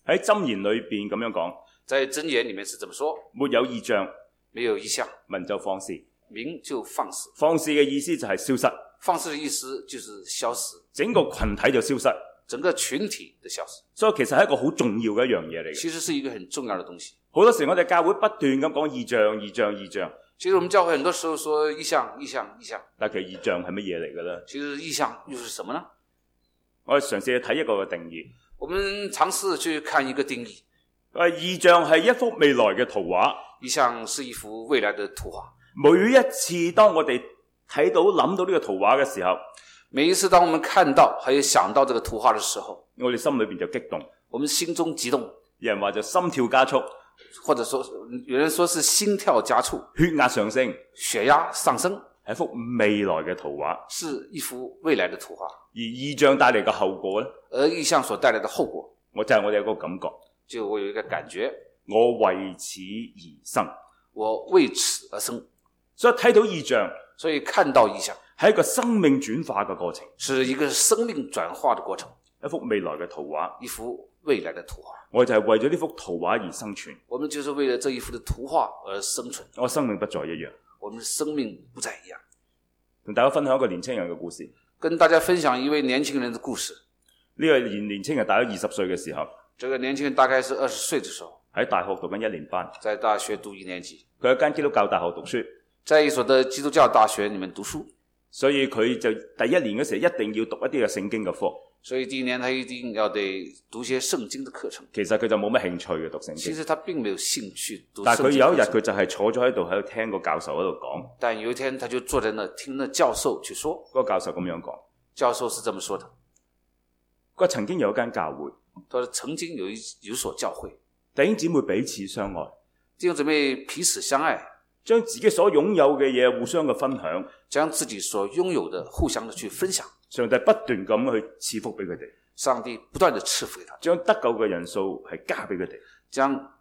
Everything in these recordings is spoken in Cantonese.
喺箴言裏邊咁樣講， 在箴言裡面是這麼說： 沒有異象， 沒有異象， 民就放肆。 民就放肆。 放肆嘅意思就係消失， 放肆的意思就是消失， 整個群體就消失。 整個群體的消失。 所以其實係一個好重要嘅一樣嘢嚟嘅。 其實是一個很重要的東西。 好多時我哋教會不斷咁講異象、異象、異象。 其實我們教會很多時候說異象、異象、異象。 但其實異象係乜嘢嚟嘅咧？ 其實異象又是什麼呢？ 我哋嘗試去睇一個嘅定義。 我們嘗試去看一個定義。 異象係一幅未來嘅圖畫。 異象是一幅未來的圖畫。 每一次當我哋睇到諗到呢個圖畫嘅時候， 每一次當我們看到還有想到這個圖畫的時候， 我哋心裏邊就激動， 我們心中激動。 有人話就心跳加速， 或者說有人說是心跳加速， 血壓上升， 血壓上升， 係一幅未來嘅圖畫， 是一幅未來的圖畫。 而異象帶嚟嘅後果呢？ 而異象所帶來的後果， 我哋有個感覺， 就我有一個感覺， 我為此而生， 我為此而生。 所以睇到異象， 所以看到異象係一個生命轉化嘅過程， 是一個生命轉化的過程， 一幅未來嘅圖畫， 一幅未來的圖畫。 我就係為咗呢幅圖畫而生存， 我們就是為了這一幅的圖畫而生存。 我生命不再一樣， 我們的生命不再一樣。 同大家分享一個年輕人嘅故事， 跟大家分享一位年輕人的故事。 呢個年輕人大約20歲嘅時候， 這個年輕人大概是20歲的時候， 喺大學讀緊1年班， 在大學讀1年級， 佢喺間基督教大學讀書， 在一所的基督教大學裡面讀書， 所以佢就第1年嘅時候一定要讀一啲嘅聖經嘅課， 所以第一年他一定要得讀些聖經的課程。 其實佢就冇乜興趣嘅讀聖經， 其實他並沒有興趣讀聖經， 但係佢有一日佢就係坐咗喺度喺度聽個教授喺度講， 但有一天他就坐在那聽那教授去說， 嗰個教授咁樣講， 教授是這麼說的， 佢曾經有一間教會， 他說曾經有所教會， 弟兄姊妹彼此相愛， 弟兄姊妹彼此相愛， 將自己所擁有嘅嘢互相嘅分享， 將自己所擁有的互相的去分享， 上帝不斷咁去賜福俾佢哋， 上帝不斷的賜福給他， 將得救嘅人數係加俾佢哋， 將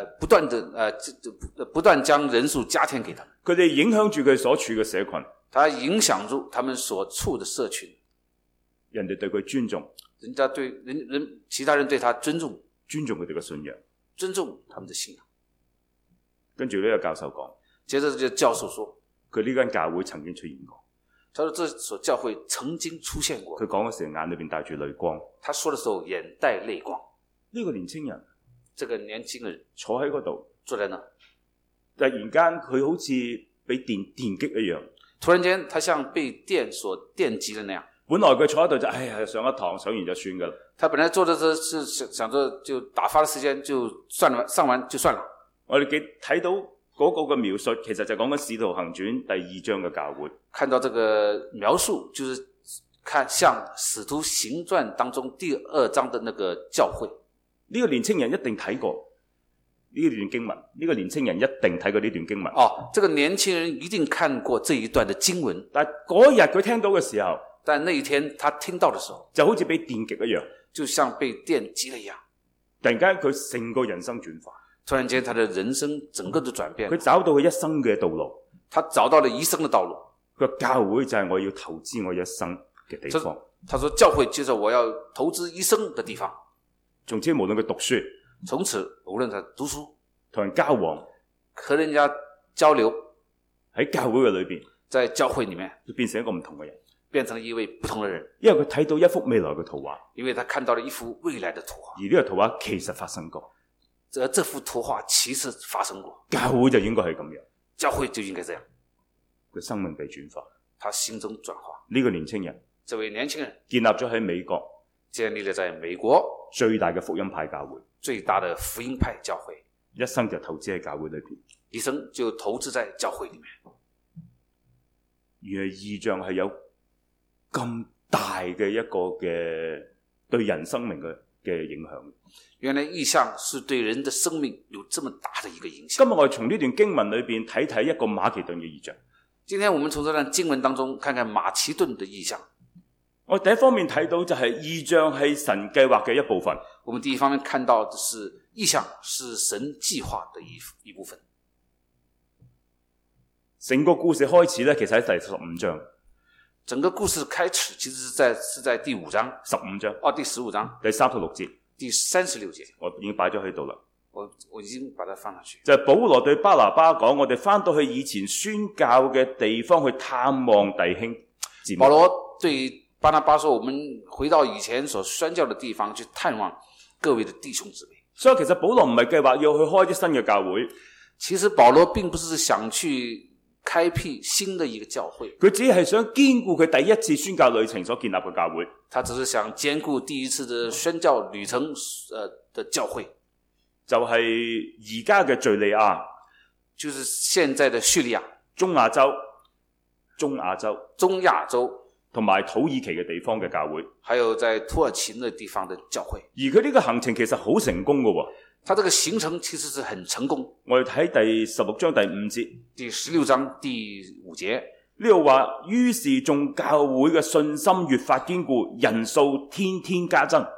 不斷將人數加添給他們， 佢哋影響住佢所處嘅社群， 他影響住他們所處的社群， 人哋對佢尊重， 人家對其他人對他尊重佢哋嘅信仰， 尊重他們的信仰。 跟住呢個教授講， 接着這個教授說， 佢呢間教會曾經出現過， 他說這所教會曾經出現過， 佢講嘅時候眼裏邊帶住淚光， 他說的時候眼帶淚光。 呢個年輕人， 這個年輕人坐喺嗰度， 坐在那， 突然間佢好似被電擊一樣， 突然間他像被電所電擊的那樣。本來佢坐喺度就上一堂上完就算噶啦， 他本來坐着是想着就打發的時間就算了，上完就算了。 我哋睇到嗰個嘅描述，其實就講緊《使徒行傳》第2章嘅教會。 看到這個描述，就是看像《使徒行傳》當中第2章的那個教會。 呢個年輕人一定睇過呢段經文，呢個年輕人一定睇過呢段經文。 哦，這個年輕人一定看過這一段的經文。 但嗰日佢聽到嘅時候， 但那一天他聽到的時候， 就好似被電擊一樣， 就像被電擊了一樣。 突然間佢成個人生轉化， 突然間他的人生整個都轉變， 佢找到佢一生嘅道路， 他找到了一生的道路。 佢話教會就係我要投資我一生嘅地方。 他說教會就是我要投資一生的地方。 從此無論佢讀書， 從此無論他讀書， 同人交往， 和人家交流， 喺教會嘅裏邊， 在教會裏面就變成一個唔同嘅人， 變成了一位不同的人。 因為佢睇到一幅未來嘅圖畫， 因為他看到了一幅未來的圖畫， 而呢個圖畫其實發生過， 這幅圖畫其實發生過。 教會就應該係咁樣， 教會就應該這樣。 佢生命被轉化， 他心中轉化。 呢個年輕人， 這位年輕人建立咗喺美國， 建立了在美國最大嘅福音派教會， 最大的福音派教會， 一生就投資喺教會裏邊， 一生就投資在教會裏面。 原來異象係有咁大嘅一個嘅對人生命嘅影響。 原來異象是對人的生命有這麼大的一個影響。 今日我哋從呢段經文裏邊睇一個馬其頓嘅異象。 今天我們從這段經文當中看看馬其頓的異象。 我第一方面睇到就係異象係神計劃嘅一部分。 我們第一方面看到的是異象是神計劃的一部分。 整個故事開始呢，其實喺第15章。 整個故事開始其實是在第5章。 15章。 第15章。 第36節。 第36節， 我已經擺咗喺度啦。 我已經把它放上去。 就係保羅對巴拿巴講，我哋翻到去以前宣教嘅地方去探望弟兄姊妹。 保羅對巴拿巴說，我們回到以前所宣教的地方去探望各位的弟兄姊妹。 所以其實保羅唔係計劃要去開啲新嘅教會。 其實保羅並不是想去開闢新的一個教會， 佢只係想堅固佢第一次宣教旅程所建立嘅教會。 他只是想堅固第一次的宣教旅程的教會， 就係而家嘅敘利亞， 就是現在的敘利亞、 中亞洲同埋土耳其嘅地方嘅教會， 還有在土耳其那地方的教會。 而佢呢個行程其實好成功嘅喎。 他這個行程其實是很成功。 我哋睇第16章第5節， 第16章第5節呢度話，於是眾教會嘅信心越發堅固，人數天天加增。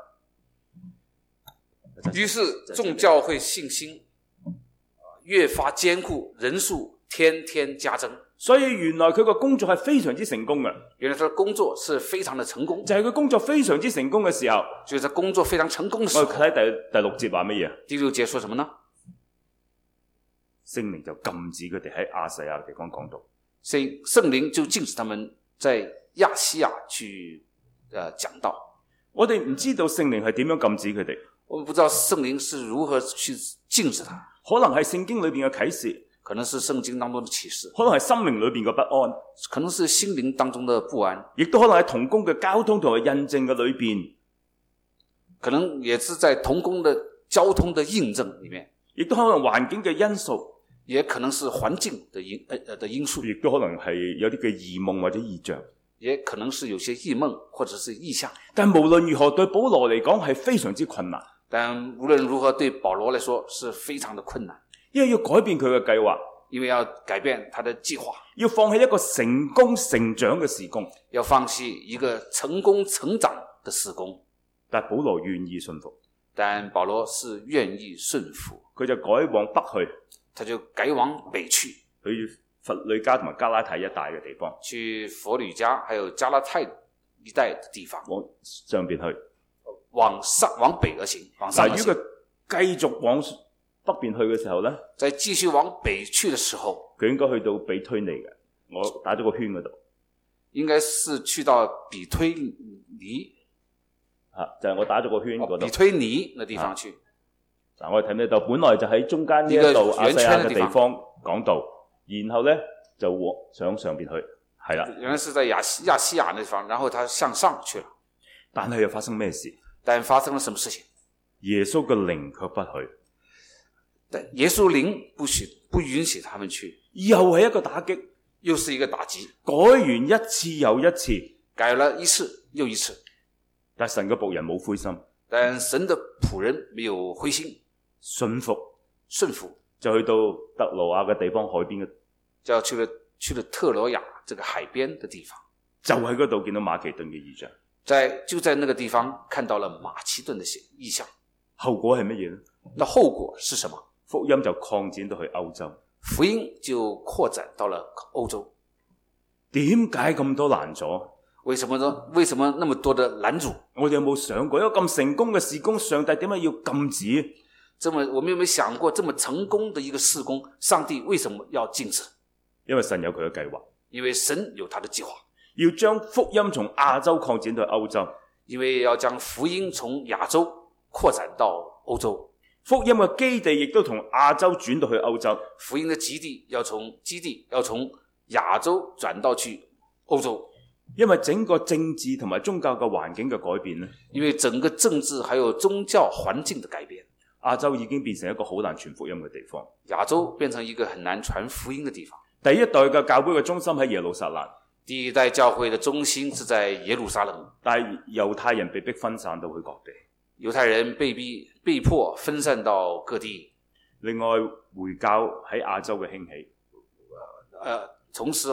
於是眾教會信心越發堅固，人數天天加增。 所以原來佢個工作係非常之成功嘅。 原來他的工作是非常的成功， 就係佢工作非常之成功嘅時候， 就是他工作非常成功的時候。 我睇第6節話乜嘢？ 第6節說什麼呢？ 聖靈就禁止佢哋喺亞細亞地方講道。 聖靈就禁止他們在亞細亞去講道。 我哋唔知道聖靈係點樣禁止佢哋。 我們不知道聖靈是如何去禁止他。 可能係聖經裏面嘅啟示， 可能是聖經當中的啟示， 可能係心靈裏面嘅不安， 可能是心靈當中的不安， 亦都可能係同工嘅交通同埋印證嘅裏邊， 可能也是在同工的交通的印證裏面， 亦都可能環境嘅因素， 也可能是環境的因素， 亦都可能係有啲嘅異夢或者異象， 也可能是有些異夢或者是異象。 但無論如何，對保羅嚟講係非常之困難。 但無論如何，對保羅來說是非常的困難， 因為要改變佢嘅計劃， 因為要改變他的計劃， 要放棄一個成功成長嘅事工， 要放棄一個成功成長的事工。 但保羅願意順服， 但保羅是願意順服， 佢就改往北去， 他就改往北去， 去弗呂家同埋加拉太一帶嘅地方， 去弗呂家還有加拉太一帶的地方， 往上邊去， 往北而行，往上而行。 如果佢繼續往北邊去嘅時候呢， 在繼續往北去的時候， 佢應該去到比推尼嘅，我打咗個圈嗰度， 應該是去到比推尼， 就係我打咗個圈嗰度， 比推尼那地方去。 嗱，我哋睇呢度，本來就喺中間呢一度亞細亞嘅地方講道，然後呢就上邊去，係啦。 原來是在亞細亞那地方，然後他向上去了。 但係又發生咩事？ 但發生了什麼事情？ 耶穌嘅靈卻不許。 但耶穌靈不允許他們去， 又係一個打擊， 又是一個打擊。 改完一次又一次， 改了一次又一次， 但神嘅僕人冇灰心， 但神的僕人沒有灰心， 順服就去到特羅亞嘅地方海邊嘅， 就要去了特羅亞這個海邊的地方， 就喺嗰度見到馬其頓嘅異象， 就在那個地方看到了馬其頓的異象。 後果係乜嘢呢？ 那後果是什麼？ 福音就擴展到去歐洲， 福音就擴展到了歐洲。 點解咁多難阻？ 為什麼呢？為什麼那麼多的攔阻？ 我哋有冇想過一個咁成功嘅事工，上帝點解要禁止？ 我們有沒有想過這麼成功的一個事工，上帝為什麼要禁止？ 因為神有佢嘅計劃， 因為神有他的計劃， 要將福音從亞洲擴展到歐洲， 因為要將福音從亞洲擴展到歐洲。 福音嘅基地亦都從亞洲轉到去歐洲， 福音的基地要從亞洲轉到去歐洲。 因為整個政治同埋宗教嘅環境嘅改變呢， 因為整個政治還有宗教環境的改變， 亞洲已經變成一個好難傳福音嘅地方。 亞洲變成一個很難傳福音的地方。 第一代嘅教會嘅中心喺耶路撒冷， 第一代教會的中心是在耶路撒冷， 但係猶太人被逼分散到去各地。 猶太人被迫分散到各地。 另外回教喺亞洲嘅興起， 同時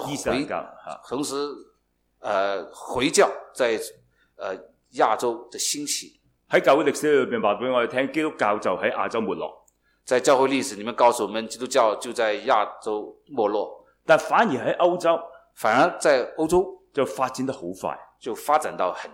回教在亞洲的興起。 喺教會歷史裏邊話俾我哋聽，基督教就喺亞洲沒落。 在教會歷史裏面告訴我們，基督教就在亞洲沒落， 但反而喺歐洲， 反而在歐洲就發展得好快， 就發展到很快。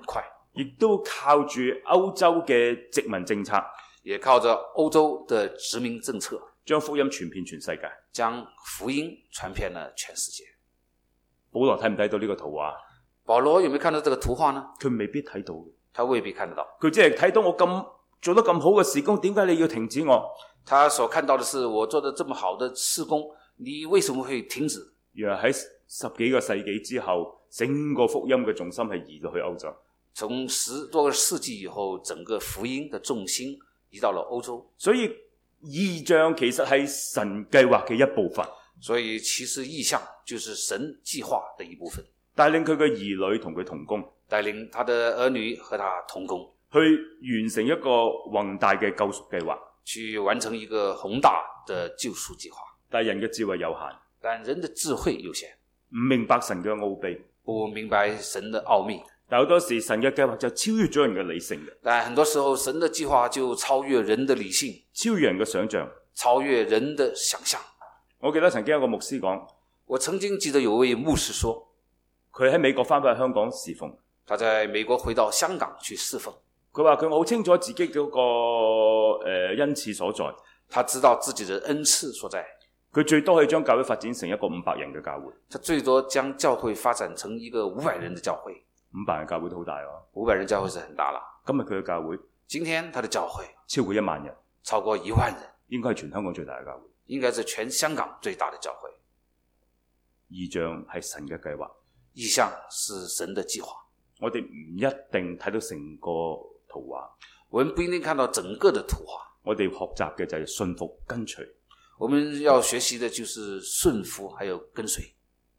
亦都靠住歐洲嘅殖民政策， 也靠着歐洲的殖民政策， 將福音傳遍全世界， 將福音傳遍了全世界。 保羅睇唔睇到呢個圖畫？ 保羅有沒有看到這個圖畫呢？ 佢未必睇到， 他未必看得到。 佢只係睇到我做得咁好嘅事工，點解你要停止我？ 他所看到的是我做得這麼好的事工，你為什麼會停止？ 原來喺10幾個世紀之後，整個福音嘅重心係移到去歐洲。 從10多個世紀以後，整個福音的重心移到了歐洲。 所以異象其實係神計劃嘅一部分。 所以其實異象就是神計劃的一部分， 帶領佢嘅兒女同佢同工， 帶領他的兒女和他同工， 去完成一個宏大嘅救贖計劃， 去完成一個宏大的救贖計劃。 但人嘅智慧有限， 但人的智慧有限， 唔明白神嘅奧秘， 不明白神的奧秘。 但好多時神嘅計劃就超越咗人嘅理性嘅， 但很多時候神的計劃就超越人的理性， 超越人嘅想象， 超越人的想象。 我記得曾經有個牧師講， 我曾經記得有位牧師說， 佢喺美國翻返去香港侍奉， 他在美國回到香港去侍奉。 佢話佢好清楚自己嗰個恩賜所在， 他知道自己的恩賜所在。 佢最多可以將教會發展成一個500人嘅教會， 他最多將教會發展成一個500人的教會。 500人教會都好大哦 ，500人教會是很大了。 今日佢嘅教會， 今天他的教會超過1萬人， 超過1萬人， 應該係全香港最大嘅教會， 應該是全香港最大的教會。 異象係神嘅計劃， 異象是神的計劃。 我哋唔一定睇到成個圖畫， 我們不一定看到整個的圖畫。 我哋學習嘅就係信服跟隨。 我們要學習的就是順服還有跟隨。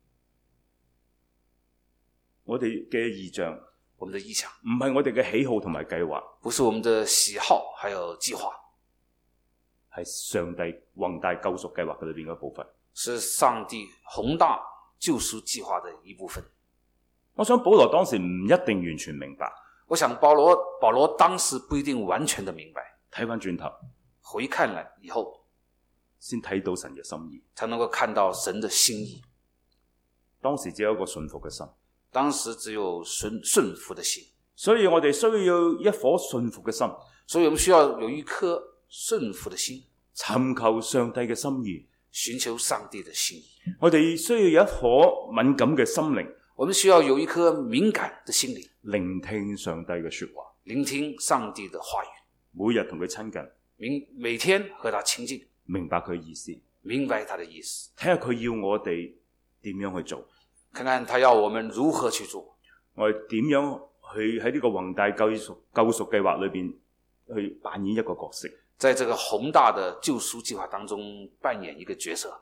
我哋嘅異象， 我們的異象唔係我哋嘅喜好同埋計劃， 不是我們的喜好還有計劃， 係上帝宏大救贖計劃嘅裏邊嘅一部分， 是上帝宏大救贖計劃的一部分。 我想保羅當時唔一定完全明白， 我想保羅當時不一定完全的明白。 睇翻轉頭， 回看了以後， 先睇到神嘅心意， 才能夠看到神的心意。 當時只有一個信服嘅心， 當時只有順服的心， 所以我哋需要一顆信服嘅心， 所以我們需要有一顆順服的心， 尋求上帝嘅心意， 尋求上帝的心意。 我哋需要有一顆敏感嘅心靈， 我們需要有一顆敏感的心靈， 聆聽上帝嘅說話， 聆聽上帝的話語， 每日同佢親近， 每天和他親近， 明白佢意思， 明白他的意思， 睇下佢要我哋點樣去做， 看看他要我們如何去做， 我哋點樣去喺呢個宏大救贖計劃裏邊去扮演一個角色， 在這個宏大的救贖計劃當中扮演一個角色。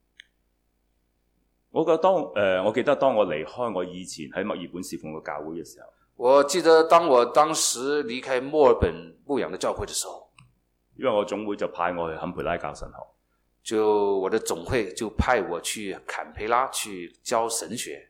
我記得當我離開我以前喺墨爾本侍奉嘅教會嘅時候， 我記得當我當時離開墨爾本牧養的教會的時候， 因為我總會就派我去坎培拉教神學， 就我的總會就派我去坎培拉去教神學。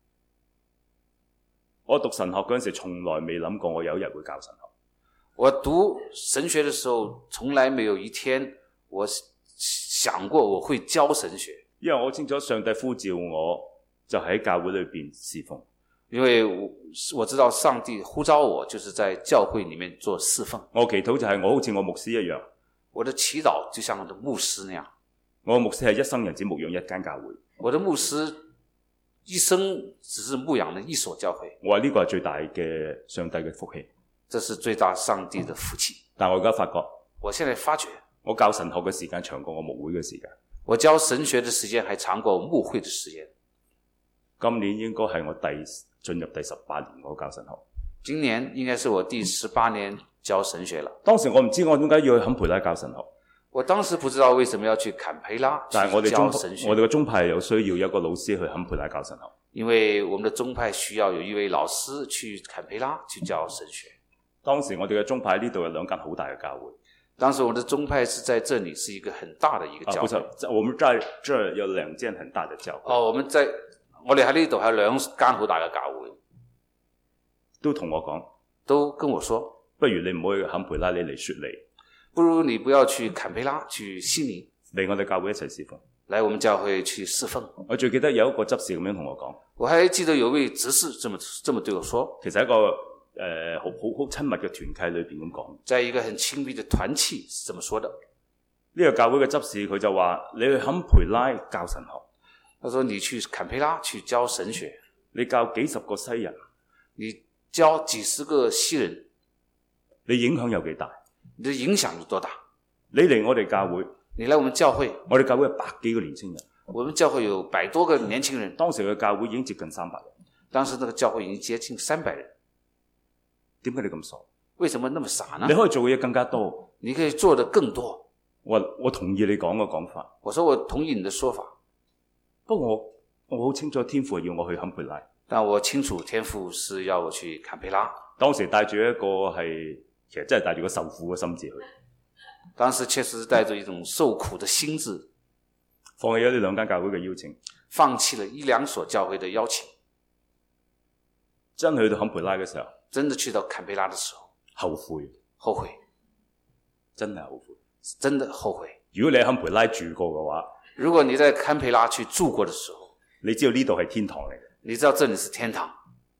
我讀神學嗰陣時從來未諗過我有一日會教神學。 我讀神學的時候從來沒有一天我想過我會教神學， 因為我清楚上帝呼召我就喺教會裏邊侍奉， 因為我知道上帝呼召我就是在教會裡面做侍奉。 我祈禱就係我好似我牧師一樣， 我的祈禱就像我的牧師那樣， 我的牧師係一生人只牧養一間教會， 我的牧師一生只是牧養了一所教會。 我話呢個係最大嘅上帝嘅福氣， 這是最大上帝的福氣。 但我而家發覺， 我現在發覺我教神學嘅時間長過我牧會嘅時間， 我教神學的時間還長過牧會的時間。 今年應該係我進入第18年我教神學， 今年應該是我第18年教神學了。 當時我唔知我點解要去坎培拉教神學， 我當時不知道為什麼要去坎培拉去教神學。 我哋嘅宗派有需要有一個老師去坎培拉教神學， 因為我們的宗派需要有一位老師去坎培拉去教神學。 當時我哋嘅宗派呢度有2間好大嘅教會， 當時我們的宗派是在這裡是一個很大的一個教會。 不是，我們在這有2間很大的教會。 我哋喺呢度還有2間好大嘅教會， 都同我講， 都跟我說， 不如你唔好去坎培拉，你嚟雪梨， 不如你不要去坎培拉，去悉尼， 嚟我哋教會一齊侍奉， 來我們教會去侍奉。 我最記得有一個執事咁樣同我講， 我還記得有位執事這麼對我說， 其實一個好親密嘅團契裏邊咁講。 在一個很親密的團契是這麼說的。 呢個教會嘅執事佢就話：你去坎培拉教神學。 他說你去坎培拉去教神學， 你教幾十個西人， 你教幾十個西人， 你影響有幾大？ 你的影響有多大？ 你嚟我哋教會， 你來我們教會， 我哋教會有100幾個年輕人， 我們教會有100多個年輕人。 當時嘅教會已經接近300人， 當時那個教會已經接近300人。 點解你咁傻？ 為什麼那麼傻呢？ 你可以做嘅嘢更加多， 你可以做得更多。 我同意你講嘅講法。 我說我同意你的說法。 不過我好清楚天父係要我去坎培拉， 但我清楚天父是要我去坎培拉。 當時帶住一個其實真係帶住個受苦嘅心志去。 當時確實帶着一種受苦的心志， 放棄咗呢2間教會嘅邀請， 放棄了1、2所教會的邀請。 真去到坎培拉嘅時候， 真的去到坎培拉的時候， 後悔，真係後悔， 真的後悔。 如果你喺坎培拉住過嘅話， 如果你在坎培拉去住過的時候， 你知道呢度係天堂嚟嘅， 你知道這裡是天堂。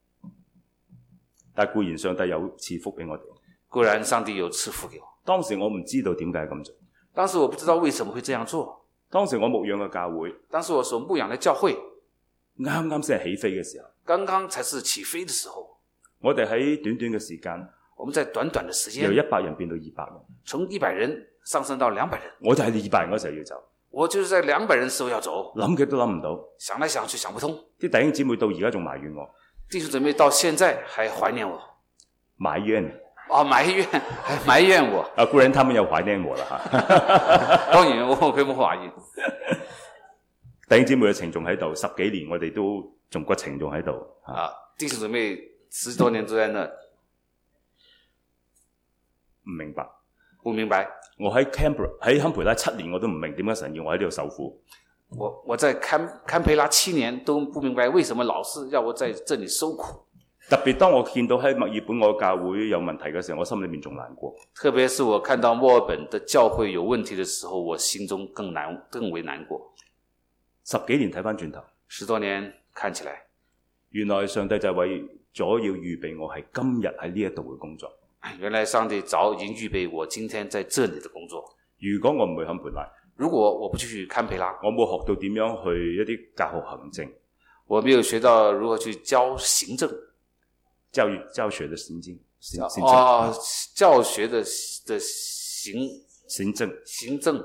但固然上帝有賜福俾我哋， 固然上帝有賜福給我。 當時我唔知道點解咁做， 當時我不知道為什麼會這樣做。 當時我牧養嘅教會， 當時我所牧養的教會啱啱先係起飛嘅時候， 剛剛才是起飛的時候。 我哋喺短短嘅時間， 我們在短短的時間由100人變到200人， 從100人上升到200人。 我就喺200人嗰時候要走， 我就是在200人時候要走， 諗極都諗唔到， 想來想去想不通。 啲弟兄姊妹到而家仲埋怨我， 弟兄姊妹到現在還懷念我， 埋怨我。 固然他們又懷念我啦當然我佢冇懷念。 弟兄姊妹嘅情仲喺度，10幾年我哋都仲個情仲喺度。 弟兄姊妹10多年都在那， 唔明白。 不明白。 我喺坎培拉7年，我都唔明點解神要我喺呢度受苦。 我在坎培拉7年都不明白為什麼老是要我在這裡受苦。 特別當我見到喺墨爾本我嘅教會有問題嘅時候，我心裏面仲難過。 特別是我看到墨爾本的教會有問題的時候，我心中更為難過。 10幾年睇返轉頭 ，10多年看起來， 原來上帝就係為咗要預備我係今日喺呢一度嘅工作。 原來上帝早已經預備我今天在這裡的工作。 如果我唔去坎培拉， 如果我不去坎培拉， 我冇學到點樣去一啲教學行政， 我沒有學到如何去教行政。 教學的行政， 教學的行政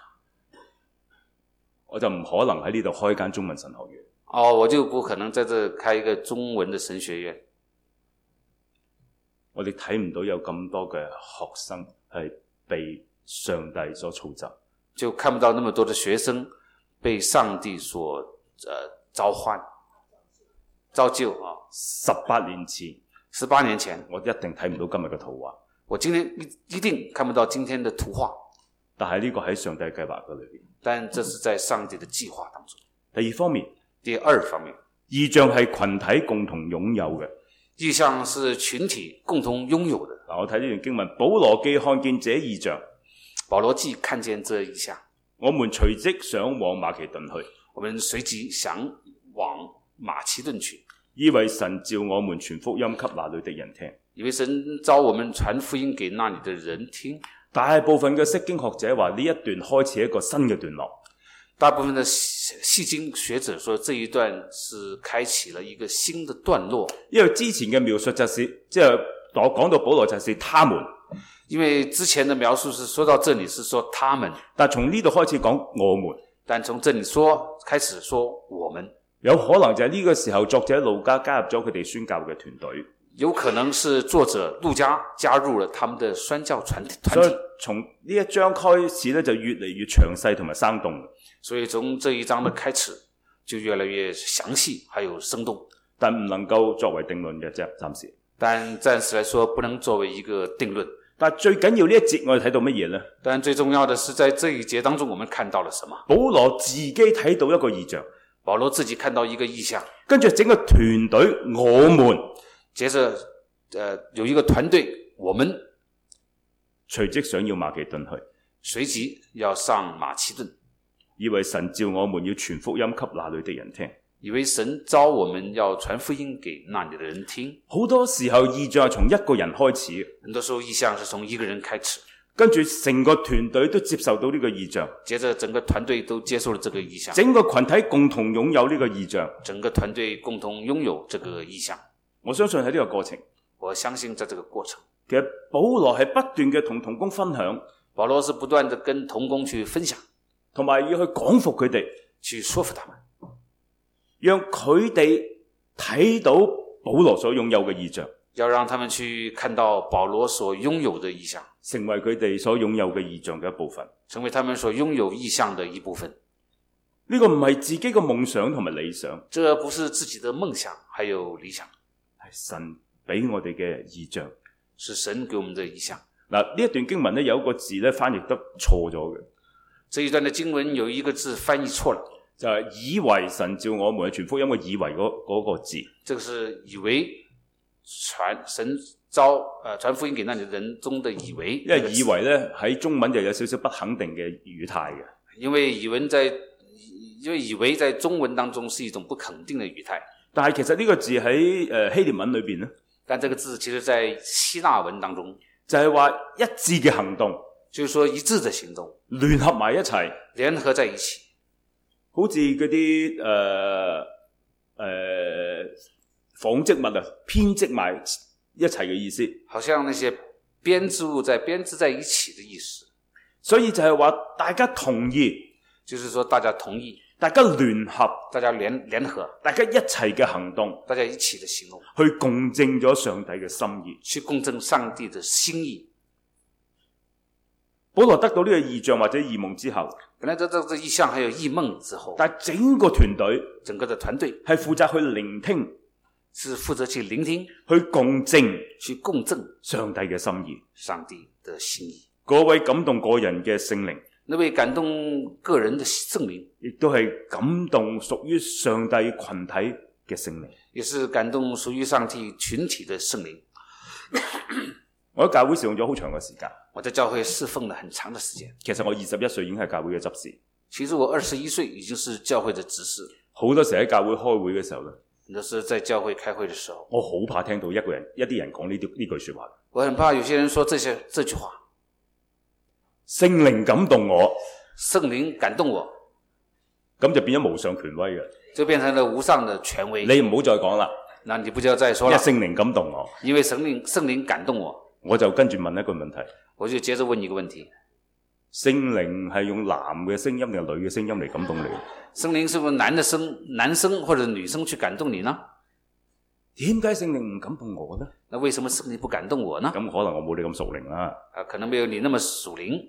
我就唔可能喺呢度開間中文神學院。 我就不可能在這開一個中文的神學院。 我哋睇唔到有咁多嘅學生係被上帝所操習， 就看不到那麼多的學生被上帝所造就啊。 18年前，我一定睇唔到今日嘅圖畫。 我今天一定看不到今天的圖畫。 但係呢個喺上帝計劃嘅裏邊， 但這是在上帝的計劃當中。 第二方面，異象係群體共同擁有嘅。 異象是群體共同擁有的。 我睇呢段經文，保羅既看見這異象， 保羅既看見這異象， 我們隨即想往馬其頓去。 我們隨即想往馬其頓去， 以為神召我們傳福音給那裏的人聽。 以為神召我們傳福音給那裏的人聽。 大部分嘅釋經學者話呢一段開始一個新嘅段落。 大部分的釋經學者說這一段是開啟了一個新的段落。 因為之前嘅描述就是即係我講到保羅就是他們。 因為之前的描述是說到這裡是說他們， 但從呢度開始講我們。 但從這裡開始說我們， 有可能就係呢個時候作者路加加入咗佢哋宣教嘅團隊。 有可能是作者路加加入了他們的宣教團體。 所以從呢一章開始咧，就越嚟越詳細同埋生動。 所以從這一章的開始就越來越詳細，還有生動。 但唔能夠作為定論嘅啫，暫時。 但暫時來說不能作為一個定論。 但最緊要呢一節我哋睇到乜嘢呢？ 但最重要的是在這一節當中我們看到了什麼？ 保羅自己睇到一個異象。 保羅自己看到一個異象， 跟住整個團隊我們， 接着有一個團隊我們隨即想要馬其頓去， 隨即要上馬其頓， 以為神召我們要傳福音給那裏的人聽， 以為神召我們要傳福音給那裡的人聽。 好多時候異象係從一個人開始， 很多時候異象是從一個人開始， 跟住成個團隊都接受到呢個異象， 接着整個團隊都接受了這個異象， 整個群體共同擁有呢個異象， 整個團隊共同擁有這個異象。 我相信喺呢個過程， 我相信在這個過程， 其實保羅係不斷嘅同同工分享， 保羅是不斷的跟同工去分享， 同埋要去講服佢哋， 去說服他們， 讓佢哋睇到保羅所擁有嘅異象， 要讓他們去看到保羅所擁有的異象， 成為佢哋所擁有嘅異象嘅一部分， 成為他們所擁有異象的一部分。 呢個唔係自己嘅夢想同埋理想， 這不是自己的夢想還有理想， 係神俾我哋嘅異象， 是神給我們的異象。 嗱，呢一段經文咧有一個字咧翻譯得錯咗嘅， 這一段的經文有一個字翻譯錯了， 就係以為神召我們去傳福音嘅以為嗰個字， 這個是以為神召傳福音給那裡人中的以為， 因為以為咧喺中文就有少少不肯定嘅語態嘅， 因為以為在中文當中是一種不肯定的語態， 但係其實呢個字喺希臘文裏邊咧， 但這個字其實在希臘文當中就係話一致嘅行動， 就是說一致的行動， 聯合埋一齊， 聯合在一起， 好似嗰啲紡織物啊編織埋一齊嘅意思， 好像那些編織物在編織在一起的意思。 所以就係話大家同意， 就是說大家同意， 大家聯合， 大家聯合， 大家一齊嘅行動， 大家一起的行動， 去共證咗上帝嘅心意， 去共證上帝的心意。 保羅得到呢個異象或者異夢之後， 本來這異象還有異夢之後， 但係整個團隊， 整個的團隊係負責去聆聽， 是負責去聆聽， 去共證， 去共證上帝嘅心意， 上帝的心意。 嗰位感動個人嘅聖靈， 那位感動個人的聖靈， 亦都係感動屬於上帝群體嘅聖靈， 也是感動屬於上帝群體的聖靈。 我喺教會侍奉咗好長嘅時間， 我在教會侍奉了很長的時間。 其實我21歲已經係教會嘅執事， 其實我21歲已經是教會的執事。 好多時喺教會開會嘅時候咧， 很多時在教會開會的時候， 我好怕聽到一啲人講呢句說話。 我很怕有些人說這句話。 聖靈感動我， 聖靈感動我， 咁就變咗無上權威嘅， 就變成了無上的權威。 你唔好再講啦， 那你不就要再說了？ 因為聖靈感動我， 因為聖靈感動我， 我就跟住問一個問題， 我就接着問一個問題： 聖靈係用男嘅聲音定係女嘅聲音嚟感動你？ 聖靈是不是男生或者女生去感動你呢？ 點解聖靈唔感動我呢？ 那為什麼聖靈不感動我呢？ 咁可能我冇你咁屬靈啦。 可能沒有你那麼屬靈。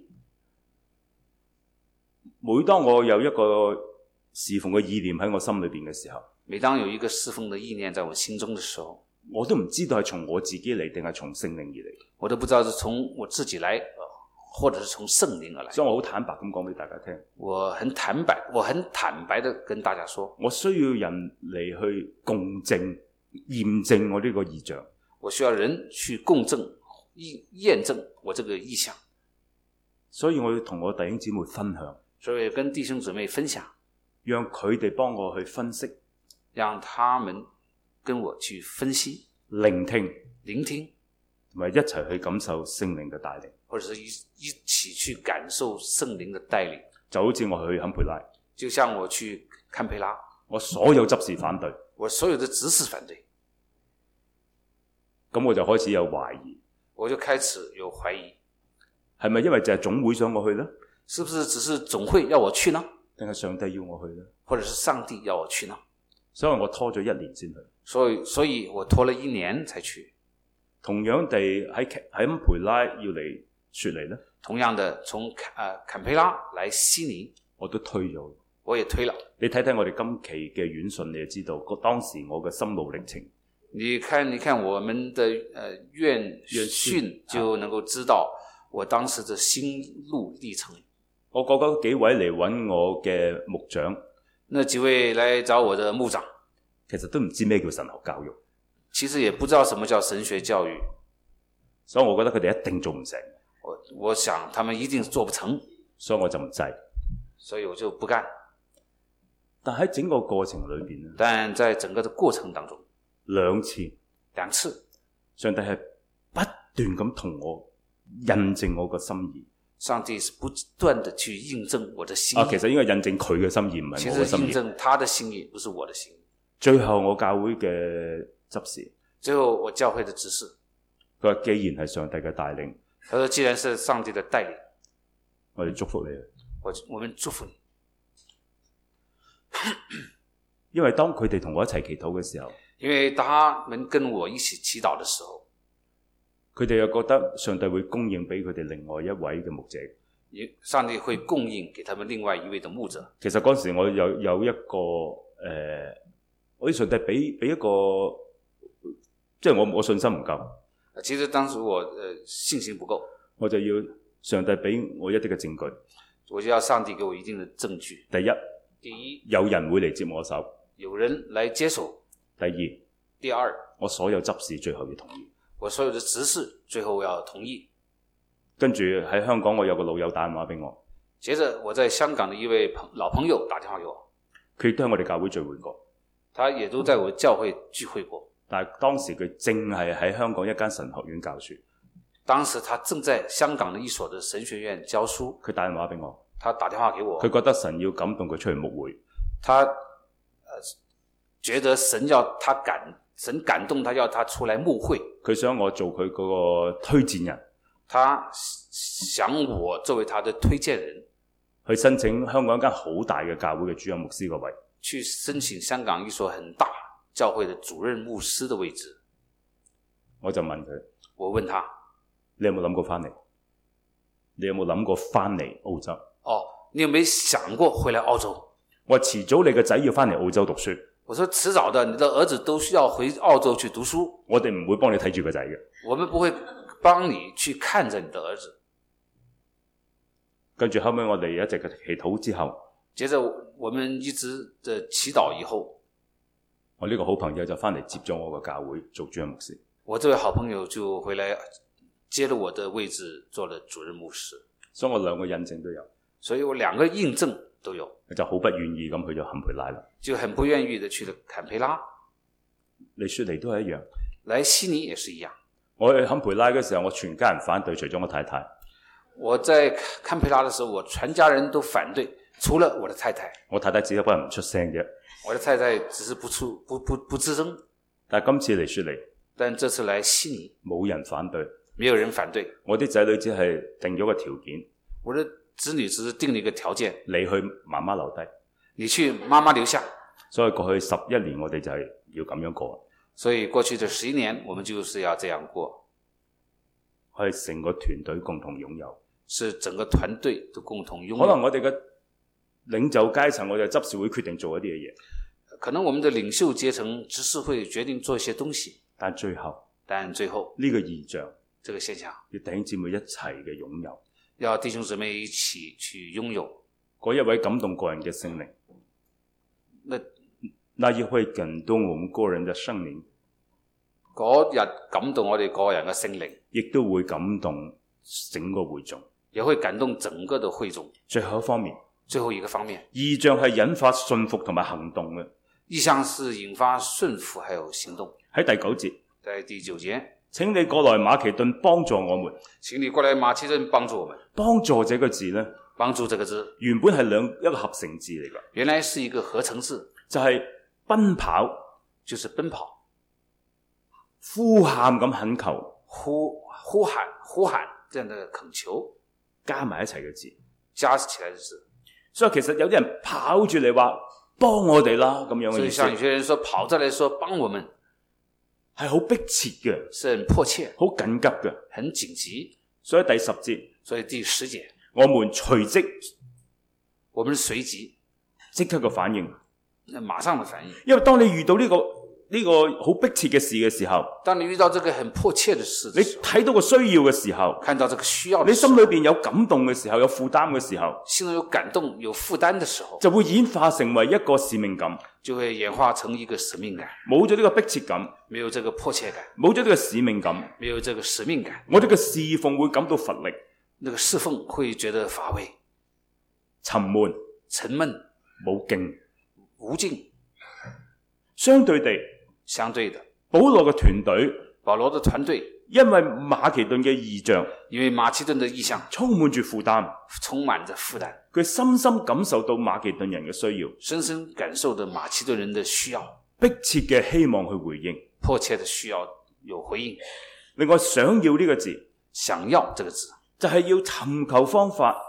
每當我有一個侍奉嘅意念喺我心裏邊嘅時候， 每當有一個侍奉的意念在我心中的時候， 我都唔知道係從我自己嚟定係從聖靈而嚟。 我都不知道是從我自己來，或者是從聖靈而來。 所以我好坦白咁講俾大家聽， 我很坦白地跟大家說， 我需要人嚟去共證、驗證我呢個異象。 我需要人去共證、驗證我這個異象。 所以我要同我弟兄姊妹分享。 所以跟弟兄姊妹分享， 讓佢哋幫我去分析， 讓他們跟我去分析、 聆聽，同埋一齊去感受聖靈嘅帶領， 或者是一起去感受聖靈的帶領。 就好似我去坎培拉， 就像我去坎培拉， 我所有執事反對， 我所有的執事反對， 咁我就開始有懷疑，係咪因為就係總會想我去呢？ 是不是只是總會要我去呢？ 定係上帝要我去呢？ 或者是上帝要我去呢？ 所以我拖咗1年先去。 所以我拖了1年才去。 同樣地喺坎培拉要嚟雪梨呢， 同樣的從坎培拉來悉尼， 我都推咗。 我也推了。 你睇睇我哋今期嘅遠訊，你就知道當時我嘅心路歷程。 你看我們的遠訊就能夠知道我當時的心路歷程。 我嗰幾位嚟揾我嘅牧長， 那幾位來找我的牧長， 其實都唔知咩叫神學教育， 其實也不知道什麼叫神學教育， 所以我覺得佢哋一定做唔成。 我想他們一定做不成， 所以我就唔制， 所以我就不幹。 但喺整個過程裏邊咧， 但在整個的過程當中兩次，上帝係不斷咁同我印證我個心意。 上帝是不斷的去印證我的心意。 其實應該印證佢嘅心意，唔係我嘅心意。 其實印證他的心意，不是我的心意。 最後我教會嘅執事， 最後我教會的執事， 佢話既然係上帝嘅帶領， 他說既然是上帝的帶領， 我哋祝福你。 我們祝福你。 因為當佢哋同我一齊祈禱嘅時候， 因為他們跟我一起祈禱的時候， 佢哋又覺得上帝會供應俾佢哋另外一位嘅牧者。 上帝會供應給他們另外一位的牧者。 其實嗰時我有一個我啲上帝俾一個，即係我信心唔夠。 其實當時我信心不夠， 我就要上帝俾我一啲嘅證據。 我就要上帝給我一定的證據。 第一，有人會嚟接我手。 有人來接手。 第二， 我所有執事最後要同意。 我所有的執事最後要同意。 跟住喺香港，我有個老友打電話俾我。 接着我在香港的一位老朋友打電話給我， 佢亦都喺我哋教會聚會過。 他也都在我教會聚會過。 但係當時佢正係喺香港一間神學院教書。 當時他正在香港的一所的神學院教書。 佢打電話俾我。 他打電話給我。 佢覺得神要感動佢出去牧會。 他覺得神感動他，要他出來牧會。 佢想我做佢嗰個推薦人。 他想我作為他的推薦人， 去申請香港一間好大嘅教會嘅主任牧師個位。 去申請香港一所很大教會的主任牧師的位置。 我就問佢， 我問他， 你有冇諗過翻嚟？你有冇諗過翻嚟澳洲？ 你有沒有想過回來澳洲？ 我話遲早你個仔要翻嚟澳洲讀書。 我說遲早的，你的兒子都需要回澳洲去讀書。 我哋唔會幫你睇住個仔嘅。 我們不會幫你去看着你的兒子。 跟住後尾我哋一直嘅祈禱之後， 接着我們一直的祈禱以後， 我呢個好朋友就翻嚟接咗我個教會做主任牧師。 我這位好朋友就回來接了我的位置做了主任牧師。 所以我兩個印證都有。 所以我兩個印證都有。 就好不願意咁去咗坎培拉啦。 就很不願意的去了坎培拉。 嚟雪梨都係一樣。 來悉尼也是一樣。 我去坎培拉嘅時候，我全家人反對，除咗我太太。 我在坎培拉的時候，我全家人都反對，除了我的太太。 我太太只不過唔出聲啫。 我的太太只是不吱聲。 但係今次嚟雪梨， 但這次來悉尼， 冇人反對。 沒有人反對。 我啲仔女只係定咗個條件。 我的子女只是定了一個條件。 你去，媽媽留低。 你去，媽媽留下。 所以過去11年我哋就係要咁樣過。 所以過去的11年我們就是要這樣過。 係成個團隊共同擁有。 是整個團隊都共同擁有。 可能我哋嘅領袖階層，我哋執事會決定做一啲嘅嘢。 可能我們的領袖階層執事會決定做一些東西。 但最後呢個異象， 這個現象要弟兄姊妹一齊嘅擁有。 要弟兄姊妹一起去擁有。 嗰一位感動個人嘅聖靈，那也會感動我們個人嘅生命。 嗰日感動我哋個人嘅聖靈， 亦都會感動整個會眾， 也會感動整個的會眾。 最後一個方面，異象係引發信服同埋行動嘅。 異象是引發順服還有行動。 喺第9節， 在第9節， 請你過來馬其頓幫助我們。 請你過來馬其頓幫助我們。 幫助這個字呢， 幫助這個字原本係一個合成字嚟㗎。 原來是一個合成字， 就係奔跑， 就是奔跑， 呼喊咁懇求， 呼喊這樣的懇求， 加埋一齊嘅字， 加起來的字。 所以其實有啲人跑住嚟話幫我哋啦，咁樣嘅意思。 所以像有些人說跑出來說幫我們， 係好迫切嘅， 是很迫切， 好緊急嘅， 很緊急。 所以第10節， 所以第10節， 我們隨即即刻嘅反應， 馬上的反應。 因為當你遇到呢個好迫切嘅事嘅時候， 當你遇到這個很迫切的事， 你睇到個需要嘅時候， 看到這個需要的時候， 你心裏邊有感動嘅時候，有負擔嘅時候， 心中有感動有負擔的時候， 就會演化成為一個使命感， 就會演化成一個使命感。 冇咗呢個迫切感， 沒有這個迫切感， 冇咗呢個使命感， 沒有這個使命感， 我哋嘅侍奉會感到乏力， 那個侍奉會覺得乏味、 沉悶、 冇勁， 無盡。 相對地，保羅嘅團隊因為馬其頓嘅異象，充滿住負擔，佢深深感受到馬其頓人嘅需要，迫切嘅希望去回應。另外，想要呢個字，就係要尋求方法，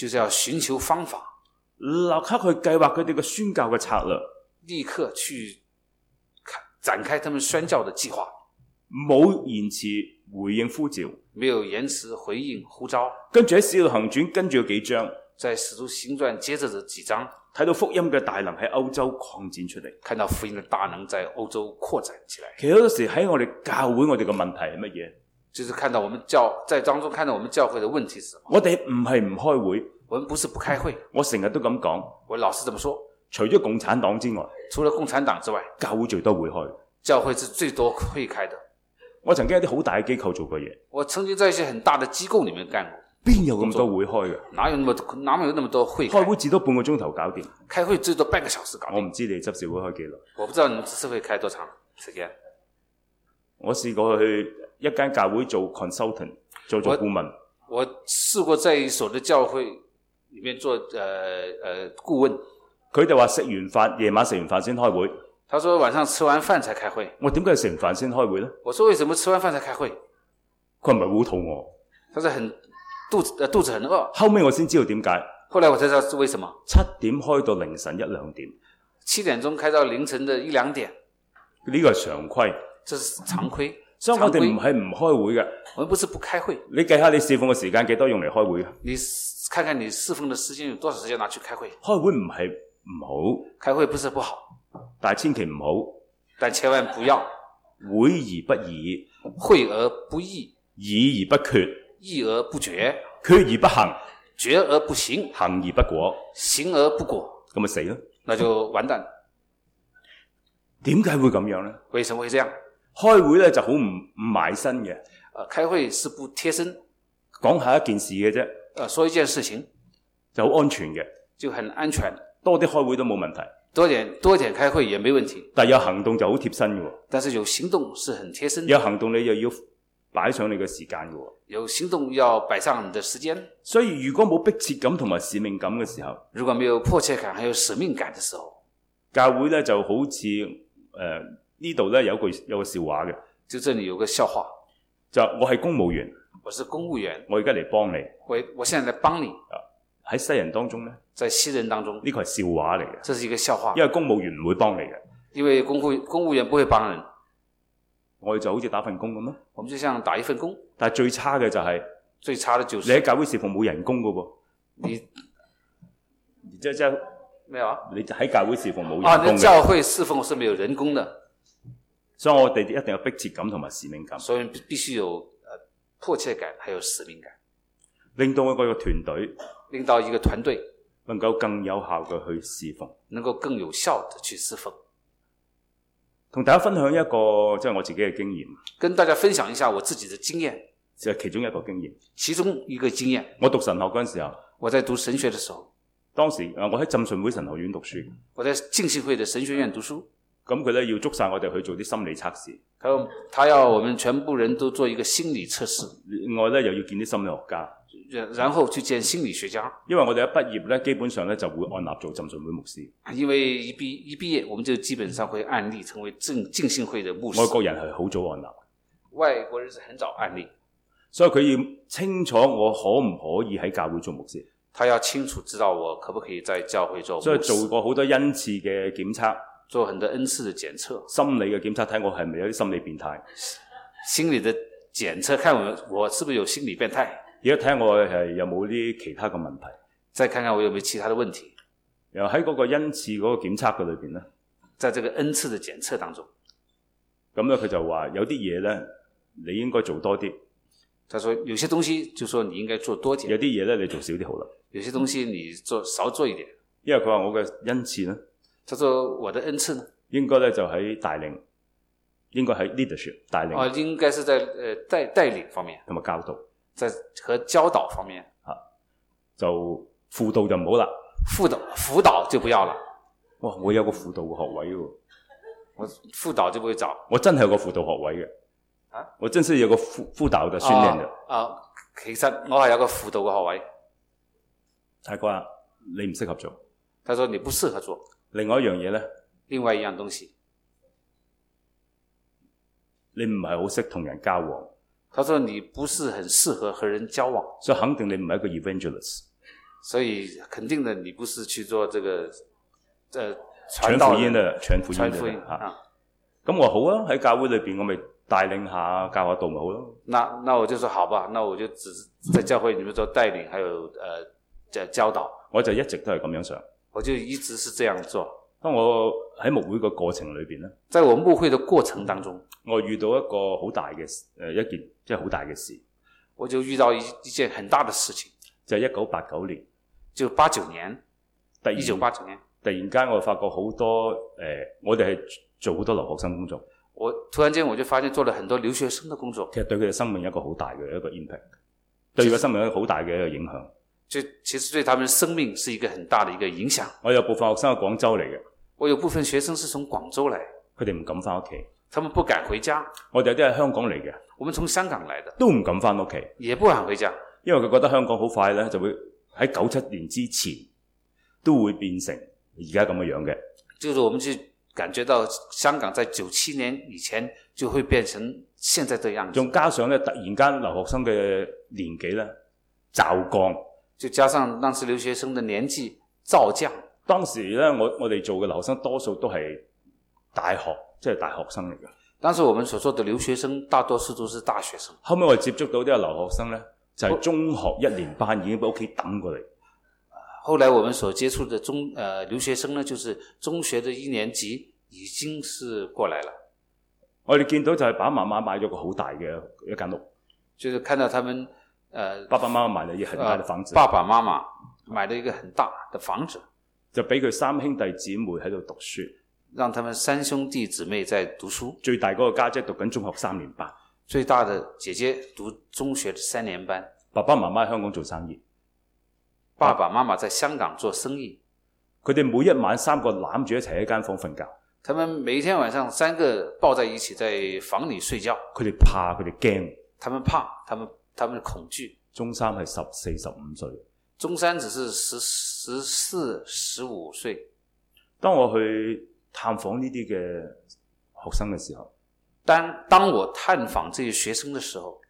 立刻去計劃佢哋嘅宣教嘅策略， 立刻去展開他們宣教的計劃， 冇延遲回應呼召， 沒有延遲回應呼召。 跟住喺使徒行傳跟住幾章， 在使徒行傳接着這幾章， 睇到福音嘅大能喺歐洲擴展出嚟， 看到福音的大能在歐洲擴展起來。 其實好多時喺我哋教會，我哋嘅問題係乜嘢？ 就是看到我們在當中看到我們教會的問題是什麼？ 我哋唔係唔開會， 我們不是不開會。 我成日都咁講， 我老是這麼說。 除咗共產黨之外， 除了共產黨之外， 教會最多會開。 教會是最多會開的。 我曾經喺啲好大嘅機構做過嘢。 我曾經在一些很大的機構裡面幹過。 邊有咁多會開嘅？ 哪有那麼多會開？ 開會至多半個鐘頭搞掂。 開會最多半個小時搞掂。 我唔知你執事會開幾耐。 我不知道你們執事會開多長時間。 我試過去一間教會做 consultant， 做顧問。 我試過在一所的教會裡面做顧問。 佢哋話食完飯，夜晚食完飯先開會。 他說晚上吃完飯才開會。 我點解食完飯先開會呢？ 我說為什麼吃完飯才開會？ 佢唔係好肚餓。 他說肚子很餓。 後尾我先知道點解。 後來我才知道是為什麼。 7點開到凌晨1、2點。 7點鐘開到凌晨的1、2點。 呢個係常規。 這是常規。 所以我哋唔係唔開會嘅。 我們不是不開會。 你計下你侍奉嘅時間幾多用嚟開會？ 你看看你侍奉的時間有多少時間拿去開會？ 開會唔係唔好。 開會不是不好。 但係千祈唔好。 但千萬不要。 會而不議。 會而不議。 議而不決。 議而不決。 決而不行。 決而不行。 行而不果。 行而不果。 咁咪死咯。 那就完蛋。 點解會咁樣呢？ 為什麼會這樣？ 開會呢就好唔埋身嘅。 開會是不貼身。 講下一件事嘅啫。 說一件事情。 就好安全嘅。 就很安全。 多啲開會都冇問題。 多點開會也沒問題。 但有行動就好貼身嘅。 但是有行動是很貼身。 有行動你又要擺上你嘅時間嘅。 有行動要擺上你的時間。所以如果冇迫切感同埋使命感嘅時候， 如果沒有迫切感還有使命感嘅時候， 教會呢就好似呢度呢有個笑話嘅。 就這裡有個笑話。 就我係公務員。 我是公務員。 我而家嚟幫你。 我現在來幫你。 喺西人當中呢， 在西人當中， 呢個係笑話嚟嘅。 這是一個笑話。 因為公務員唔會幫你嘅。 因為公務員不會幫人。 我哋就好似打份工咁咯。 我們就像打一份工。 但係最差嘅就係， 最差的就是你喺教會侍奉冇人工㗎喎。 你即係咩話？ 你喺教會侍奉冇人工嘅。 你教會侍奉是沒有人工的。 所以我哋一定有迫切感同埋使命感。 所以必須有迫切感，還有使命感， 令到一個團隊，能夠更有效嘅去侍奉， 能夠更有效的去侍奉。 同大家分享一個即係我自己嘅經驗， 跟大家分享一下我自己的經驗， 就係其中一個經驗。 其中一個經驗， 我讀神學嗰陣時候， 我在讀神學的時候， 當時我喺浸信會神學院讀書， 我在浸信會的神學院讀書。 咁佢咧要捉晒我哋去做啲心理測試， 他要我們全部人都做一個心理測試。 另外咧又要見啲心理學家， 然後去見心理學家。 因為我哋一畢業咧，基本上咧就會按立做浸信會牧師。 因為一畢業，我們就基本上會按立成為浸信會的牧師。 外國人係好早按立， 外國人是很早按立， 所以佢要清楚我可唔可以喺教會做牧師。 他要清楚知道我可不可以在教會做牧師。 所以做過好多恩賜嘅檢測。 做很多恩賜的檢測， 心理嘅檢測，睇我係咪有啲心理變態。 心理的檢測，看我是不是有心理變態。 而家睇下我係有冇啲其他嘅問題。 再看看我有沒有其他的問題。 然後喺嗰個恩賜嗰個檢測嘅裏邊咧， 在這個恩賜的檢測當中， 咁咧佢就話有啲嘢咧，你應該做多啲。 他說有些東西就說你應該做多點， 有啲嘢咧你做少啲好啦。 有些東西你少做一點。 因為佢話我嘅恩賜咧。 他說我的恩賜呢？ 應該咧就喺帶領，應該喺 leadership 帶領。 應該是在帶領方面， 同埋教導， 在和教導方面。 就輔導就唔好啦。 輔導就不要了。 哇！我有個輔導嘅學位喎， 我輔導就不會找。 我真係有個輔導學位嘅。啊？我真係有個輔導嘅訓練嘅。 其實我係有個輔導嘅學位。 大哥啊，你唔適合做。 他說你不適合做。 另外一樣嘢咧。 另外一樣東西。 你唔係好識同人交往。 他說你不是很適合和人交往。 所以肯定你唔係一個 evangelist。 所以肯定的，你不是去做這個傳福音的，傳福音啊。咁我好啊，喺教會裏邊我咪帶領下教下道咪好咯。 那我就說好吧，那我就只是在教會裏面做帶領，還有教導。 我就一直都係咁樣想。 我就一直是這樣做。 當我喺牧會嘅過程裏邊咧， 在我牧會的過程當中， 我遇到一個好大嘅一件即係好大嘅事。 我就遇到一件很大的事情， 就係1989年。 就89年，1989年， 突然間我發覺好多我哋係做好多留學生工作。 我突然間我就發現做了很多留學生的工作。 其實對佢哋生命一個好大嘅一個 impact， 對佢嘅生命一個好大嘅一個影響。 其實對他們生命是一個很大的一個影響。 我有部分學生喺廣州嚟嘅。 我有部分學生是從廣州來。 佢哋唔敢翻屋企。 他們不敢回家。 我哋有啲係香港嚟嘅。 我們從香港來的。 都唔敢翻屋企。 也不敢回家。 因為佢覺得香港好快咧就會喺97年之前都會變成而家咁嘅樣嘅。 就是我們就感覺到香港在97年以前就會變成現在這樣子。 仲加上咧突然間留學生嘅年紀咧驟降， 就加上當時留學生的年紀驟降。 當時咧我哋做嘅留學生多數都係大學，即係大學生嚟嘅。 當時我們所做的留學生大多數都是大學生。 後尾我哋接觸到啲留學生咧就係中學1年班已經喺屋企等過嚟。 後來我們所接觸的留學生呢，就是中學的1年級已經是過來了。 我哋見到就係爸爸媽媽買咗個好大嘅一間屋， 就是看到他們爸爸媽媽買了一個很大的房子。 爸爸媽媽買了一個很大的房子， 就俾佢3兄弟姊妹喺度讀書， 讓他們3兄弟姊妹在讀書。 最大嗰個家姐讀緊中學3年班。 最大的姐姐讀中學的3年班。 爸爸媽媽喺香港做生意。 爸爸媽媽在香港做生意。 佢哋每一晚3個攬住一齊喺間房瞓覺。 他們每天晚上3個抱在一起在房裏睡覺。 佢哋怕，佢哋驚。 他們怕，他們恐懼。 中三係14、15歲。 中三只是14、15歲。 當我去探訪呢啲嘅學生嘅時候， 當我探訪這些學生的時候，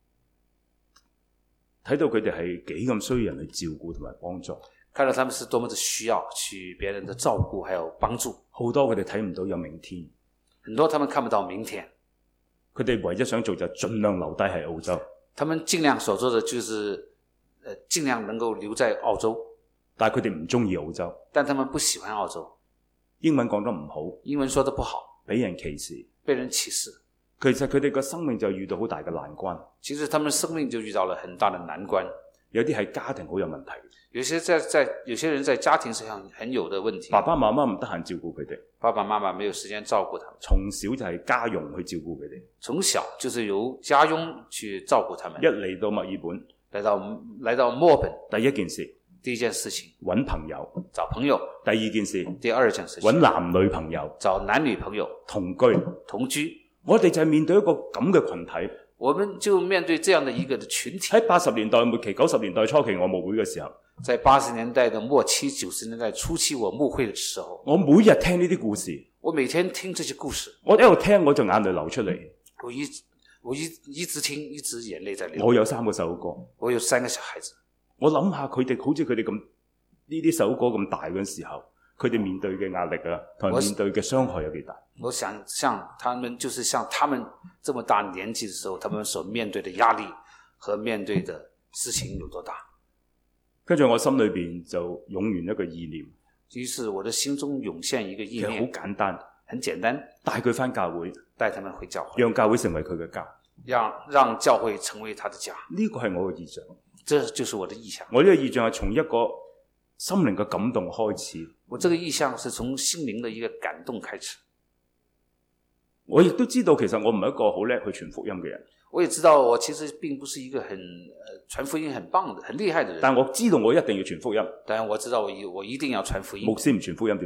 睇到佢哋係幾咁需要人去照顧同埋幫助， 看到他們是多麼的需要去別人的照顧還有幫助。 好多佢哋睇唔到有明天， 很多他們看不到明天。 佢哋唯一想做就盡量留低喺澳洲。 他們盡量所做的就是盡量能夠留在澳洲。 但係佢哋唔中意澳洲， 但他們不喜歡澳洲。 英文講得唔好， 英文說得不好， 俾人歧視。 被人歧視。 其實佢哋個生命就遇到好大嘅難關。 其實他們生命就遇到了很大的難關。 有啲係家庭好有問題， 有些人在家庭上很有的問題。 爸爸媽媽唔得閒照顧佢哋， 爸爸媽媽沒有時間照顧他們。 從小就係家傭去照顧佢哋， 從小就是由家傭去照顧他們。 一嚟到墨爾本， 來到墨爾本， 第一件事情揾朋友， 找朋友。 第二件事， 第二件事情揾男女朋友， 找男女朋友同居。 我哋就係面對一個咁嘅群體， 我們就面對這樣的一個群體。 喺80年代末期、90年代初期我牧會嘅時候， 在80年代的末期、90年代初期我牧會的時候， 我每日聽呢啲故事， 我每天聽這些故事， 我一路聽我就眼淚流出嚟。 我一直聽，一直眼淚在流。 我有3個首歌， 我有3個小孩子。 我諗下佢哋好似佢哋咁呢啲首歌咁大嘅時候，佢哋面對嘅壓力啊，同埋面對嘅傷害有幾大？ 我想像他們，就是像他們這麼大年紀的時候，他們所面對的壓力和面對的事情有多大？ 跟住我心裏邊就湧現一個意念， 於是我的心中湧現一個意念， 其實好簡單， 很簡單， 帶佢返教會， 帶他們回教會， 讓教會成為佢嘅家， 讓教會成為他的家。 呢個係我嘅意象， 這就是我的意象。 我呢個意象係從一個心靈嘅感動開始。 我這個意象是從心靈的一個感動開始。 我亦都知道其實我唔係一個好叻去傳福音嘅人。 我也知道我其實並不是一個傳福音很棒的、很厲害的人。 但我知道我一定要傳福音。 但我知道我一定要傳福音。 牧師唔傳福音點得？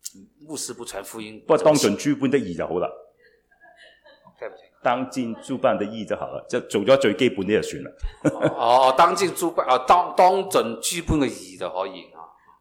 牧師不傳福音， 不過當盡諸般的義就好啦。 對不對？ 當盡諸般的義就好啦，即係做咗最基本啲就算啦。 當盡諸般當盡諸般嘅義就可以啊。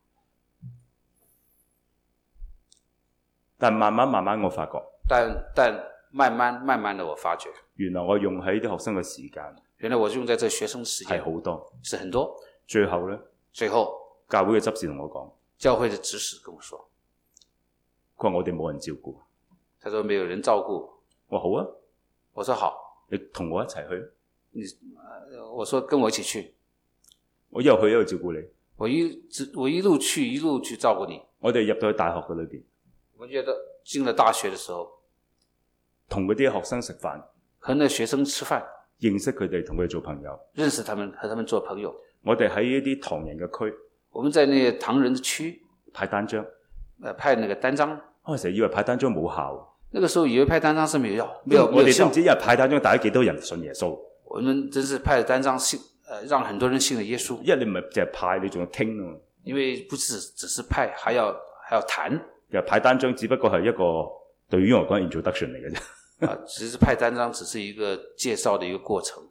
但慢慢我發覺， 但慢慢的我發覺， 原來我用喺啲學生嘅時間， 原來我用在這學生時間係好多， 是很多。 最後呢，教會嘅執事同我講， 教會的執事跟我說， 佢話我哋冇人照顧， 他說沒有人照顧。 我好啊， 我說好， 你同我一齊去。 我說跟我一起去， 我一路去一路照顧你， 我一路去一路去照顧你。 我哋入到去大學嘅裏邊， 我覺得進了大學的時候， 同嗰啲學生食飯， 和那學生吃飯， 認識佢哋，同佢哋做朋友， 認識他們，和他們做朋友。 我哋喺一啲唐人嘅區， 我們在那些唐人的區派單張， 派那個單張。 我成日以為派單張冇效， 那個時候以為派單張是沒有效， 我哋都唔知一日派單張帶咗幾多人信耶穌。 我們真是派單張讓很多人信了耶穌。 因為你唔係淨係派，你仲要傾啊。 因為不只是派，還要談。 其實派單張只不過係一個對於我講 introduction 嚟嘅啫。 其實派單張只是一個介紹的一個過程。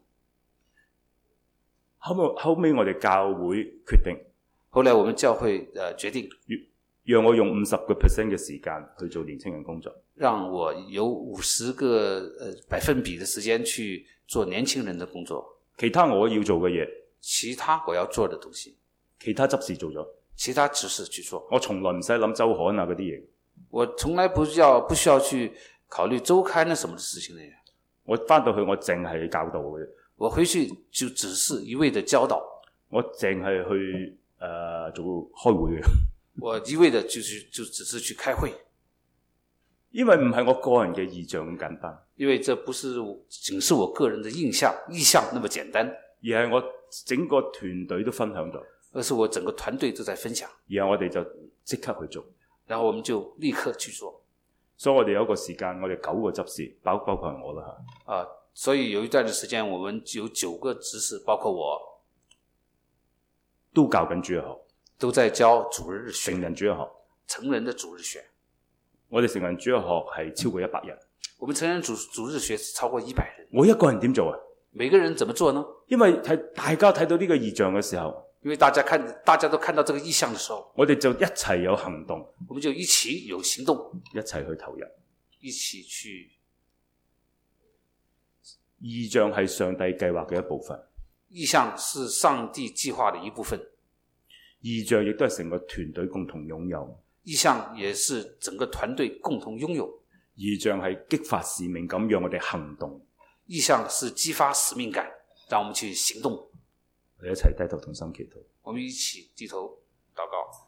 後尾我哋教會決定， 後來我們教會決定， 讓我用50%嘅時間去做年輕人工作， 讓我有50個%的時間去做年輕人的工作。 其他我要做嘅嘢， 其他我要做的東西， 其他執事做咗， 其他執事去做。 我從來唔使諗周刊啊嗰啲嘢， 我從來不需要去考慮周刊啊什麼的事情嘅。我翻到去我淨係教導嘅，我回去就只是一味的教導， 我淨係去做開會嘅。 我一味的就只是去開會， 因為唔係我個人嘅意象咁簡單， 因為這不是僅是我個人的意向那麼簡單， 而係我整個團隊都分享咗， 而是我整個團隊都在分享， 然後我哋就即刻去做， 然後我們就立刻去做。 所以我哋有一個時間，我哋9個執事，包括我啦吓。 所以有一段的時間，我們有9個執事，包括我， 都教緊主日學， 都在教主日學， 成人主日學， 成人的主日學。 我哋成人主日學係超過100人， 我們成人主日學是超過100人。 我一個人點做啊？ 每個人怎麼做呢？ 因為大家睇到呢個異象嘅時候， 因為大家都看到這個異象的時候， 我哋就一齊有行動， 我們就一起有行動， 一齊去投入， 一起去。 異象係上帝計劃嘅一部分， 異象是上帝計劃的一部分， 異象亦都係成個團隊共同擁有， 異象也是整個團隊共同擁有。 異象係激發使命感，讓我哋行動。 異象是激發使命感，讓我們去行動。 我哋一齊低頭同心祈禱， 我們一起低頭禱告。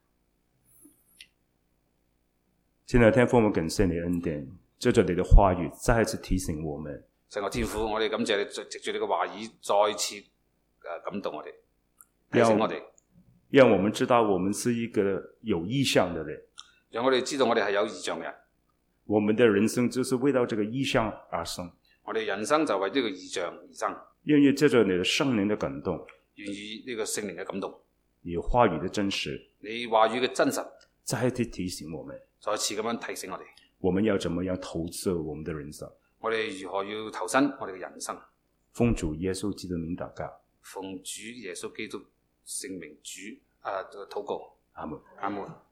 現在天父，我們感謝你恩典，藉着你的話語再一次提醒我們。 成個天父，我哋感謝你，藉住你嘅話語再次感動我哋，提醒我哋， 讓我們知道我們是一個有異象的人， 讓我哋知道我哋係有異象嘅人。 我們的人生就是為到這個異象而生， 我哋人生就為呢個異象而生。 願意藉着你的聖靈的感動， 願意呢個聖靈嘅感動， 你話語的真實， 你話語嘅真實， 再一次提醒我們， 再次咁樣提醒我哋， 我們要怎麼樣投射我們的人生。 我哋如何要投身我哋嘅人生？ 奉主耶穌基督名禱告， 奉主耶穌基督聖名主禱告， 阿門， 阿門。